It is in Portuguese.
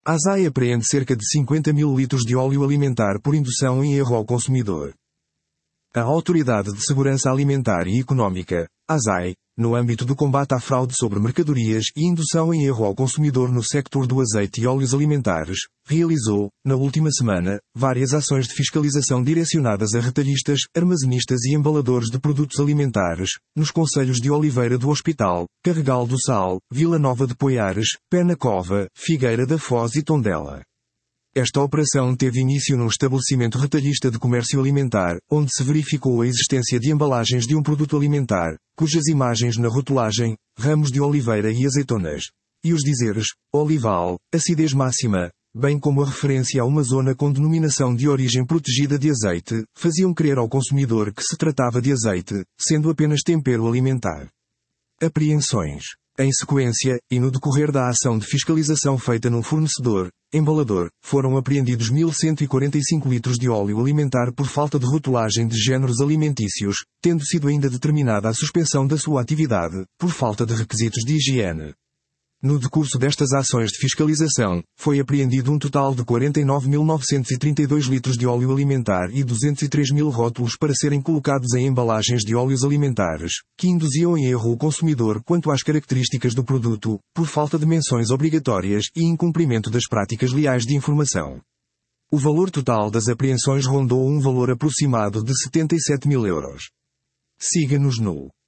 A ASAI apreende cerca de 50 mil litros de óleo alimentar por indução em erro ao consumidor. A Autoridade de Segurança Alimentar e Económica, ASAI, no âmbito do combate à fraude sobre mercadorias e indução em erro ao consumidor no sector do azeite e óleos alimentares, realizou, na última semana, várias ações de fiscalização direcionadas a retalhistas, armazenistas e embaladores de produtos alimentares, nos concelhos de Oliveira do Hospital, Carregal do Sal, Vila Nova de Poiares, Pé na Cova, Figueira da Foz e Tondela. Esta operação teve início num estabelecimento retalhista de comércio alimentar, onde se verificou a existência de embalagens de um produto alimentar, cujas imagens na rotulagem, ramos de oliveira e azeitonas, e os dizeres, olival, acidez máxima, bem como a referência a uma zona com denominação de origem protegida de azeite, faziam crer ao consumidor que se tratava de azeite, sendo apenas tempero alimentar. Apreensões. Em sequência, e no decorrer da ação de fiscalização feita no fornecedor, embalador, foram apreendidos 1.145 litros de óleo alimentar por falta de rotulagem de géneros alimentícios, tendo sido ainda determinada a suspensão da sua atividade, por falta de requisitos de higiene. No decurso destas ações de fiscalização, foi apreendido um total de 49.932 litros de óleo alimentar e 203 mil rótulos para serem colocados em embalagens de óleos alimentares, que induziam em erro o consumidor quanto às características do produto, por falta de menções obrigatórias e incumprimento das práticas leais de informação. O valor total das apreensões rondou um valor aproximado de 77 mil euros. Siga-nos no